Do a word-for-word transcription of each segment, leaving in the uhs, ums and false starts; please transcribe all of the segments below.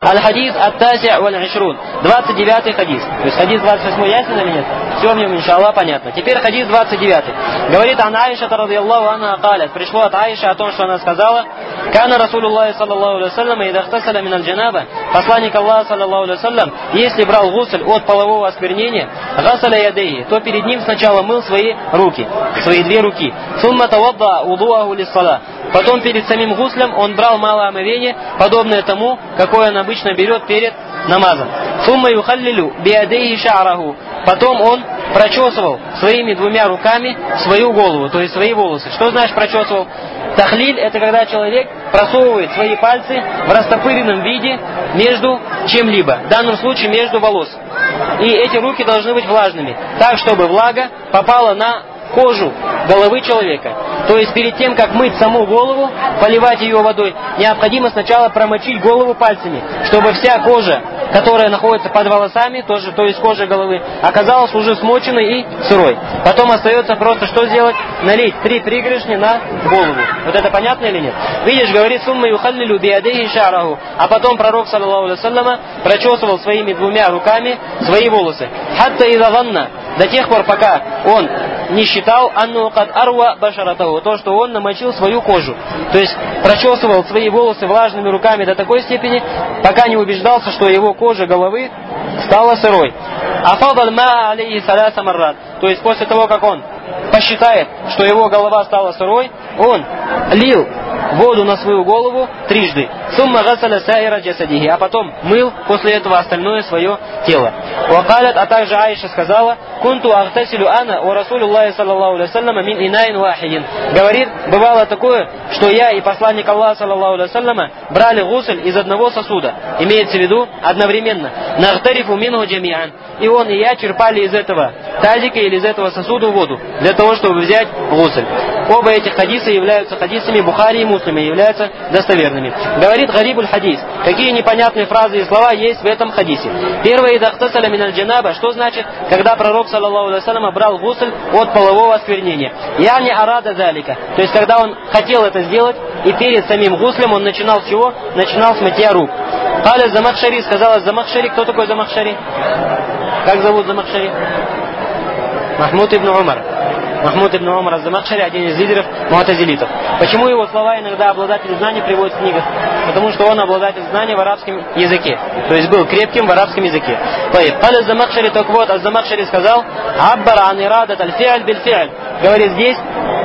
Аль-хадис ат-таси' валь-ишрун. двадцать девятый хадис. То есть хадис двадцать восьмой ясен или нет? Все в нем, иншаллах, понятно. Теперь хадис двадцать девятый. Говорит ан Аиша радийаллаху анха калят. Пришло от Аиши о том, что она сказала: Кана Расулуллах саллаллаху алейхи вассалям ида ихтасаля мин аль-джанаба. Посланник Аллаха саллаллаху алейхи вассалям, если брал гусль от полового осквернения, гасаля ядейхи, то перед ним сначала мыл свои руки, свои две руки. Сумма тавадда удуаху лиссала. Потом перед самим гуслем он брал малое омовение, подобное тому, какое он обычно берет перед намазом. Сумма юхаллилю биадейхи ша'раху. Потом он прочесывал своими двумя руками свою голову, то есть свои волосы. Что значит прочесывал? Тахлиль — это когда человек просовывает свои пальцы в растопыренном виде между чем-либо, в данном случае между волос. И эти руки должны быть влажными, так чтобы влага попала на кожу головы человека. То есть перед тем, как мыть саму голову, поливать ее водой, необходимо сначала промочить голову пальцами, чтобы вся кожа, которая находится под волосами, тоже, то есть кожа головы, оказалась уже смоченной и сырой. Потом остается просто что сделать? Налить три пригоршни на голову. Вот это понятно или нет? Видишь, говорит, сумма юхаллилю биядейхи ша'раху. А потом пророк, саллаллаху алейхи вассалям, прочесывал своими двумя руками свои волосы. Хатта иза занна. До тех пор, пока он не считал анну кад арва башаратаху, то, что он намочил свою кожу. То есть прочесывал свои волосы влажными руками до такой степени, пока не убеждался, что его кожа головы стала сырой. Афадаль ма алейхи саляса маррат. То есть после того, как он посчитает, что его голова стала сырой, он лил воду на свою голову трижды. Сумма гасаля сайра джасадихи. А потом мыл после этого остальное свое тело. Вакалят, а также Аиша сказала: Кунту ахтасилю ана у Расулуллахи саллаллаху алейхи вассаляма мин инайн вахидин. Говорит, бывало такое, что я и посланник Аллаха саллаллаху алейхи вассаляма брали гусль из одного сосуда. Имеется в виду одновременно. Нахтарифу минху джамиан. И он и я черпали из этого тазика или из этого сосуда воду, для того, чтобы взять гусль. Оба этих хадиса являются хадисами Бухари и Муслима, являются достоверными. Говорит Гарибуль хадис. Какие непонятные фразы и слова есть в этом хадисе. Первое: идахтасаля миналь джанаба. Что значит, когда пророк, саллаллаху алейхи вассалям, брал гусль от полового осквернения? Яни арада залика. То есть, когда он хотел это сделать, и перед самим гуслем он начинал с чего? Начинал с мытья рук. Каля Замахшари, сказала Замахшари. Кто такой Замахшари? Как зовут Замахшари? Махмуд ибн Умар. Махмуд ибн Умар аз-Замахшари, один из лидеров муатазилитов. Почему его слова иногда обладатель знаний приводят в книгах? Потому что он обладатель знаний в арабском языке. То есть был крепким в арабском языке. Каля Замахшари, так вот, аз-Замахшари сказал: Аббар ан ирадат аль-фи'аль биль-фи'аль. Говорит здесь,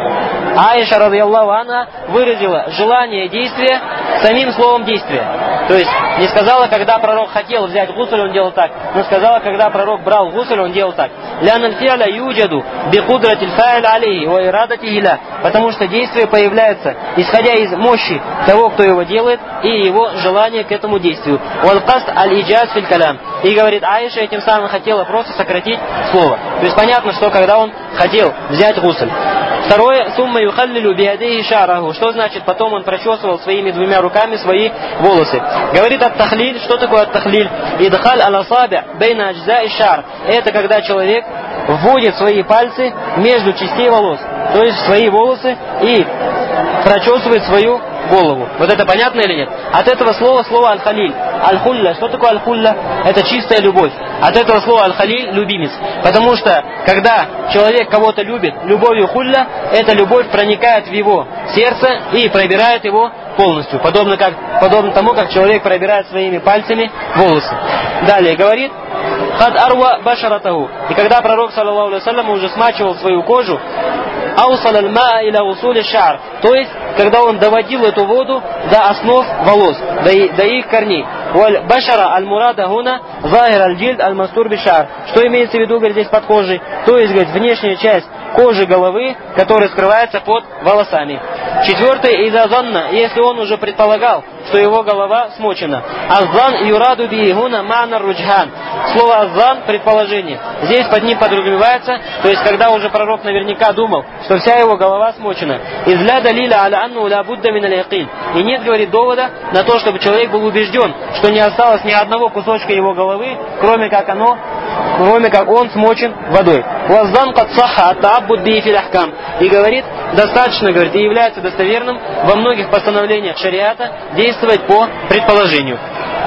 Аиша радийаллаху анха выразила желание действия самим словом действия. То есть не сказала, когда пророк хотел взять гусль, он делал так, но сказала, когда пророк брал гусль, он делал так. Лян аль-фи'ля юджаду бикудратиль фа'иль алейхи ва ирадатихи ля. Потому что действие появляется, исходя из мощи того, кто его делает, и его желание к этому действию. Вал каст аль-иджаз филь калям. И говорит, Аиша этим самым хотела просто сократить слово. То есть понятно, что когда он хотел взять гусль. Второе: сумма юхаллилю биядейхи ша'раху. Что значит, потом он прочесывал своими двумя руками свои волосы. Говорит ат-тахлиль. Что такое ат-тахлиль? Идхаль ал-асаби бейна аджза'i шар. Это когда человек вводит свои пальцы между частей волос, то есть свои волосы, и прочесывает свою голову. Вот это понятно или нет? От этого слова слово аль-халиль. Аль-хулля. Что такое аль-хулля? Это чистая любовь. От этого слова аль-халиль — любимец. Потому что, когда человек кого-то любит, любовью хулля, эта любовь проникает в его сердце и пробирает его полностью. Подобно, как, подобно тому, как человек пробирает своими пальцами волосы. Далее говорит: Хад арва башаратаху. И когда пророк, саллаллаху алейхи вассалям, уже смачивал свою кожу, аусал аль-ма иля усули шар. То есть, когда он доводил эту воду до основ волос, до, до их корней. Валь башара аль-мурада гуна захир аль-джильд аль-мастур бишар. Что имеется в виду, говорит, здесь под кожей? То есть, говорит, внешняя часть кожи головы, которая скрывается под волосами. Четвертое: изазанна, если он уже предполагал, что его голова смочена. Аззан юраду бигуна мана руджхан. Слово аззан — предположение. Здесь под ним подразумевается, то есть когда уже пророк наверняка думал, что вся его голова смочена. Изля далиля аля анну ля будда мин аль-якин. И нет, говорит, довода на то, чтобы человек был убежден, что не осталось ни одного кусочка его головы, кроме как оно, кроме как он смочен водой. Ваззан кад сахха ат-тааббуд би фил ахкам. И говорит, достаточно, говорит, и является достоверным во многих постановлениях шариата действовать по предположению.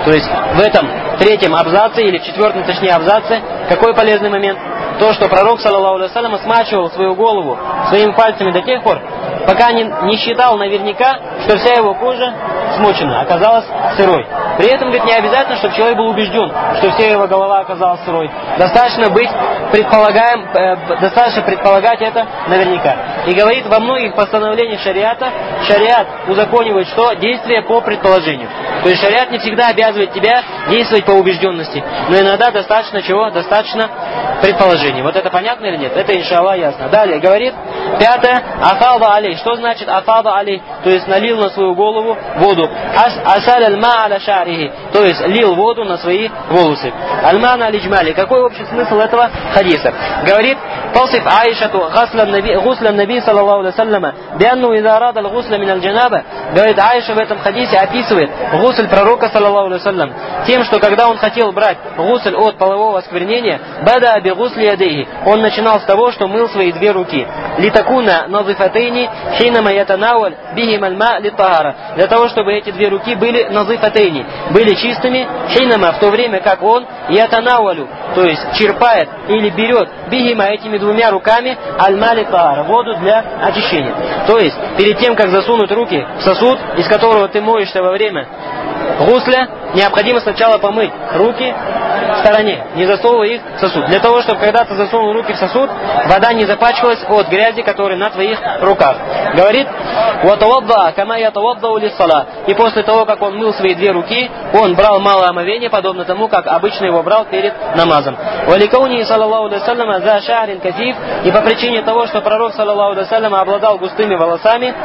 То есть в этом третьем абзаце, или в четвертом, точнее, абзаце, какой полезный момент? То, что пророк, саллаллаху алейхи ва саллям, смачивал свою голову своими пальцами до тех пор, пока не, не считал наверняка, что вся его кожа смочена, оказалась сырой. При этом, говорит, не обязательно, чтобы человек был убежден, что вся его голова оказалась сырой. Достаточно быть предполагаем, э, достаточно предполагать это наверняка. И говорит, во многих постановлениях шариата, шариат узаконивает что? Действие по предположению. То есть шариат не всегда обязывает тебя действовать по убежденности, но иногда достаточно чего? Достаточно предположения. Вот это понятно или нет? Это, иншаллах, ясно. Далее говорит, пятое, афада алей. Что значит афада алей? То есть налил на свою голову воду. Асаль аль-ма аля шарихи. То есть лил воду на свои волосы. Аль-ма на алиджмали. Какой общий смысл этого хадиса? Говорит, Тасиф Аишату гусля наби саллаллаху алейхи ва салляма бианну иза арада аль-гусля мин аль-джанаба. Говорит, Аиша в этом хадисе описывает гусль пророка, саллаллаху алейхи ва саллям, тем, что когда он хотел брать гусль от полового осквернения, бада би гусли ядейхи, он начинал с того, что мыл свои две руки. Литакуна назифатейни хинама ятанауаль бихим аль-ма литтахара. Для того, чтобы эти две руки были назифатейни, были чистыми, хинама, в то время как он ятанауалю, то есть черпает или берет бихима, этими двумя руками, аль-ма литтахара, воду для очищения. То есть, перед тем, как засунуть руки в сосуд, из которого ты моешься во время гусля, необходимо сначала помыть руки в стороне, не засовывая их в сосуд. Для того, чтобы когда ты засунул руки в сосуд, вода не запачкалась от грязи, которая на твоих руках. Говорит, и после того, как он мыл свои две руки, он брал малое омовение, подобно тому, как обычно его брал перед намазом. И по причине того, что пророк, саллаллаху алейхи ва саллям, обладал густыми волосами,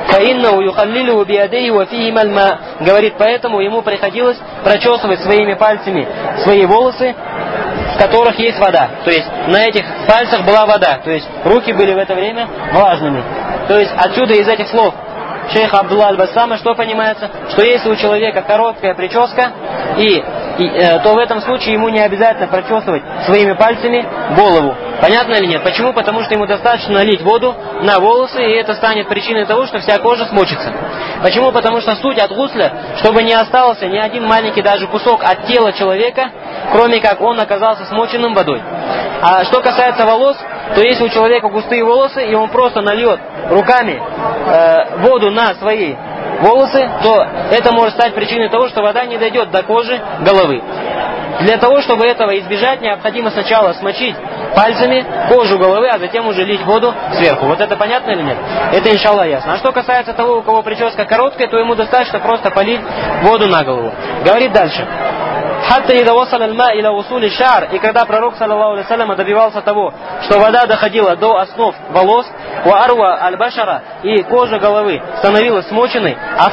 говорит, поэтому ему приходилось прочесывать своими пальцами свои волосы, в которых есть вода. То есть на этих пальцах была вода. То есть руки были в это время влажными. То есть отсюда из этих слов шейха Абдулла аль-Бассама что понимается? Что если у человека короткая прическа, и, и, э, то в этом случае ему не обязательно прочесывать своими пальцами голову. Понятно или нет? Почему? Потому что ему достаточно налить воду на волосы, и это станет причиной того, что вся кожа смочится. Почему? Потому что суть от гусля, чтобы не остался ни один маленький даже кусок от тела человека, кроме как он оказался смоченным водой. А что касается волос, то если у человека густые волосы, и он просто нальет руками э, воду на свои волосы, то это может стать причиной того, что вода не дойдет до кожи головы. Для того, чтобы этого избежать, необходимо сначала смочить пальцами кожу головы, а затем уже лить воду сверху. Вот это понятно или нет? Это, иншаллах, ясно. А что касается того, у кого прическа короткая, то ему достаточно просто полить воду на голову. Говорит дальше. И когда пророк, саллаллаху алейхи ва саллям, добивался того, что вода доходила до основ волос, и кожа головы становилась смоченной,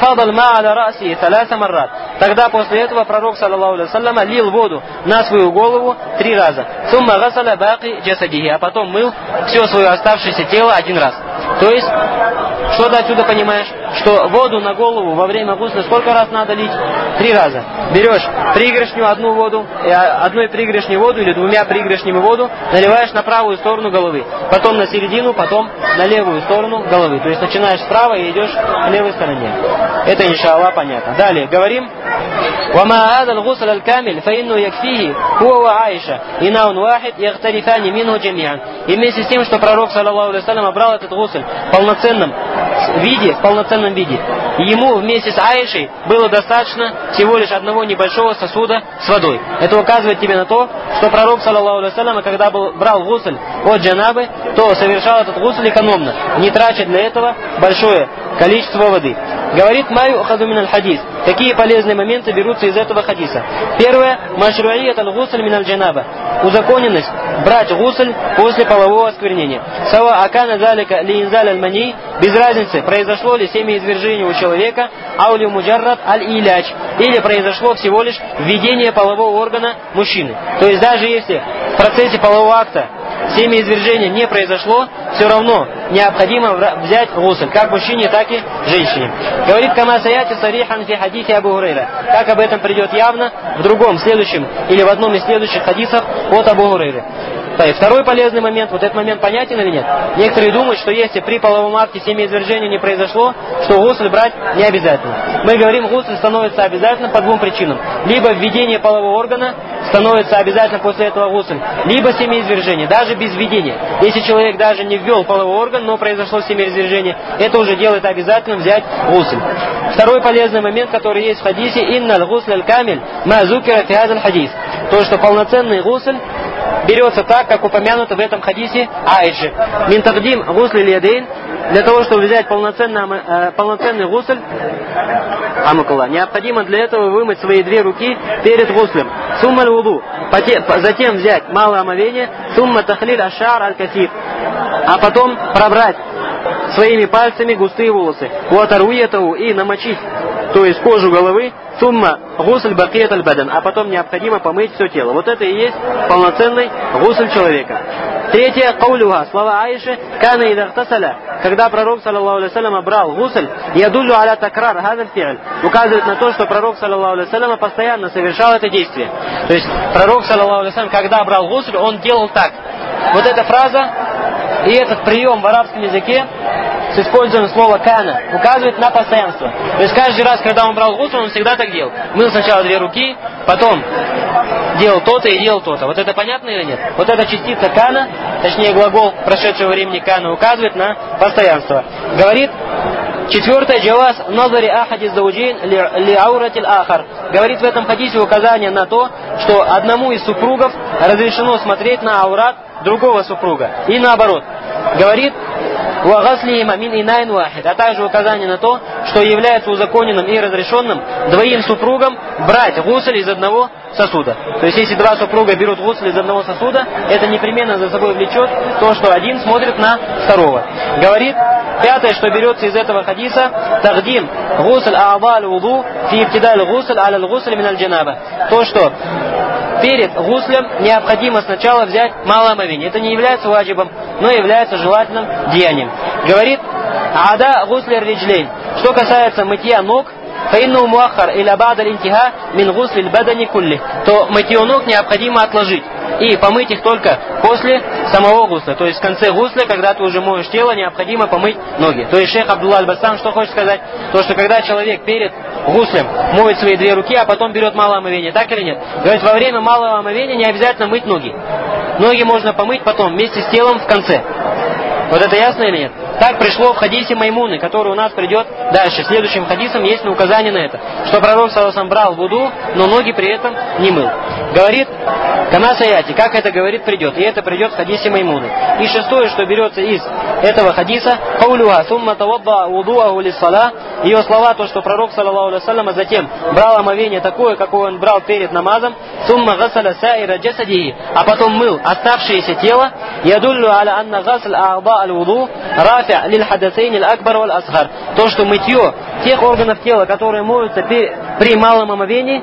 тогда после этого пророк, саллаллаху алейхи ва саллям, лил воду на свою голову три раза. А потом мыл все свое оставшееся тело один раз. То есть, что ты отсюда понимаешь? Что воду на голову во время гусля сколько раз надо лить? Три раза. Берешь пригоршню, одну воду, одной пригоршней воду или двумя пригоршнями воду, наливаешь на правую сторону головы, потом на середину, потом на левую сторону головы. То есть начинаешь справа и идешь к левой стороне. Это, иншаллах, понятно. Далее говорим. وما هذا الغسل الكامل فإنه يكفيه هو وعائشة إناء واحد يغترفان منه جميعا. И вместе с тем, что пророк, саллаллаху алейхи ва саллям, брал этот гусль в полноценном виде, в полноценном виде, ему вместе с Аишей было достаточно всего лишь одного небольшого сосуда с водой. Это указывает тебе на то, что пророк, саллаллаху алейхи ва саллям, когда был, брал гусль от джанабы, то совершал этот гусль экономно, не тратя для этого большое количество воды. Говорит Маю Хадумин хадис. Какие полезные моменты берутся из этого хадиса? Первое. Машруият аль-гусль мин аль-джанаба. Узаконенность брать гусль после полового осквернения. Сава акана залика ли инзаль аль-мани. Без разницы, произошло ли семяизвержение у человека, аули муджаррат аль-иляч. Или произошло всего лишь введение полового органа мужчины. То есть даже если в процессе полового акта семяизвержение не произошло, все равно необходимо взять гусль, как мужчине, так и женщине. Говорит Кама саяти сарихан фи хадисе Абу Хурейра. Как об этом придет явно в другом, следующем или в одном из следующих хадисов от Абу Хурейры. Так, второй полезный момент, вот этот момент понятен или нет? Некоторые думают, что если при половом акте семяизвержения не произошло, что гусль брать не обязательно. Мы говорим, гусль становится обязательным по двум причинам. Либо введение полового органа становится обязательно после этого гусль, либо семяизвержение, даже без введения. Если человек даже не ввел половой орган, но произошло семяизвержение, это уже делает обязательным взять гусль. Второй полезный момент, который есть в хадисе, «Инналь гусль аль-камиль ма зукира фи хазаль хадис». То, что полноценный гусль берется так, как упомянуто в этом хадисе Аиши. Мин тагдим гусль льядейн, для того, чтобы взять полноценный, э, полноценный гусль, амакулла, необходимо для этого вымыть свои две руки перед гуслем. Сумма аль-вуду, затем взять малое омовение, сумма тахлиль ашар аль-касир, а потом пробрать своими пальцами густые волосы, уатаруетау, и намочить, то есть кожу головы, сумма гусль бакият аль-бадан, а потом необходимо помыть все тело. Вот это и есть полноценный гусль человека. Третье, каулюха, слова Аиши, кана идахтасаля, когда пророк, саллаллаху алейхи вассалям, брал гусль, ядуллю аля такрар хазаль фи'аль, указывает на то, что пророк, саллаллаху алейхи вассалям, постоянно совершал это действие. То есть пророк, саллаллаху алейхи вассалям, когда брал гусль, он делал так. Вот эта фраза и этот прием в арабском языке с использованием слова «кана» указывает на постоянство. То есть каждый раз, когда он брал гусль, он всегда так делал. Мыл сначала две руки, потом делал то-то и делал то-то. Вот это понятно или нет? Вот эта частица «кана», точнее глагол прошедшего времени «кана», указывает на постоянство. Говорит четвертое, джаваз назари ахади зауджин ли ауратил ахар. Говорит в этом хадисе указание на то, что одному из супругов разрешено смотреть на аурат другого супруга. И наоборот. Говорит, а также указание на то, что является узаконенным и разрешенным двоим супругам брать гусль из одного сосуда. То есть если два супруга берут гусль из одного сосуда, это непременно за собой влечет то, что один смотрит на второго. Говорит, пятое, что берется из этого хадиса, тагдим гусль а'да аль-вуду фи ибтидаль гусль аля аль-гусль мин аль-джанаба. То, что перед гуслем необходимо сначала взять малое омовение. Это не является ваджибом, но является желательным деянием. Говорит, ада гуслер риджлейн. Что касается мытья ног, фаинну муахар иля бадаль интиха мин гуслиль бадани кулли, то мытье ног необходимо отложить и помыть их только после самого гусля. То есть в конце гусля, когда ты уже моешь тело, необходимо помыть ноги. То есть шейх Абдулла аль-Басам что хочет сказать? То, что когда человек перед гуслем моет свои две руки, а потом берет малое омовение, так или нет? Говорит, во время малого омовения не обязательно мыть ноги. Ноги можно помыть потом вместе с телом в конце. Вот это ясно или нет? Так пришло в хадисе Маймуны, который у нас придет дальше. Следующим хадисом есть указание на это, что пророк саллаллаху алейхи ва саллям брал вуду, но ноги при этом не мыл. Говорит, кама саяти, как это говорит, придет. И это придет в хадисе Маймуны. И шестое, что берется из этого хадиса, каулюха, сумма тавадда вудуаху лиссала, ее слова, то, что пророк саллаллаху алейхи ва саллям затем брал омовение такое, какое он брал перед намазом, сумма гасаля саира джасадихи, а потом мыл оставшееся тело, ядуллю аля анна гасаль а'да аль-вуду рафи' лиль хадасейн аль-акбар валь-асгар. То, что мытье тех органов тела, которые моются при малом омовении,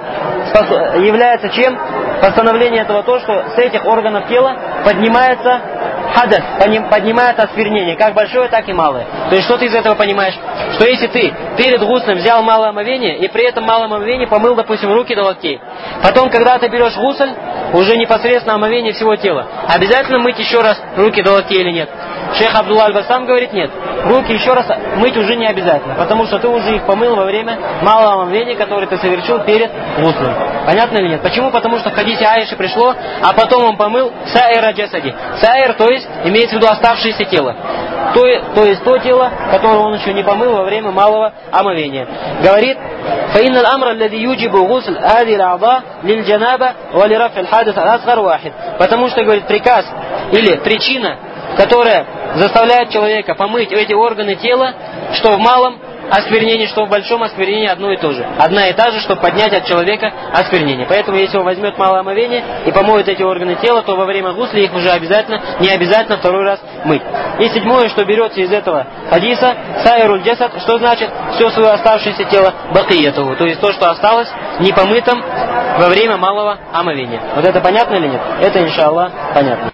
является чем? Постановление этого то, что с этих органов тела поднимается хадас, поднимается осквернение, как большое, так и малое. То есть что ты из этого понимаешь? Что если ты перед гуслем взял малое омовение и при этом малом омовении помыл, допустим, руки до локтей, потом, когда ты берешь гусль, уже непосредственно омовение всего тела, обязательно мыть еще раз руки до локтей или нет? Шейх Абдулла аль-Басам говорит, нет. Руки еще раз мыть уже не обязательно, потому что ты уже их помыл во время малого омовения, которое ты совершил перед гуслем. Понятно или нет? Почему? Потому что в хадисе Аиши пришло, а потом он помыл саира джасади. Саир, то есть, имеется в виду оставшееся тело. То, то есть то тело, которое он еще не помыл во время малого омовения. Говорит, فإن الأمر الذي يوجب غسل هذه الأعضاء للجنابة ولرفع الحدث الأصغر واحد. Потому что, говорит, приказ или причина, которая заставляет человека помыть эти органы тела, что в малом осквернении, что в большом осквернении одно и то же. Одна и та же, чтобы поднять от человека осквернение. Поэтому, если он возьмет малое омовение и помоет эти органы тела, то во время гусля их уже обязательно, не обязательно второй раз мыть. И седьмое, что берется из этого хадиса, сайруль джасад, что значит все свое оставшееся тело бакиятуху, то есть то, что осталось непомытым во время малого омовения. Вот это понятно или нет? Это, иншаллах, понятно.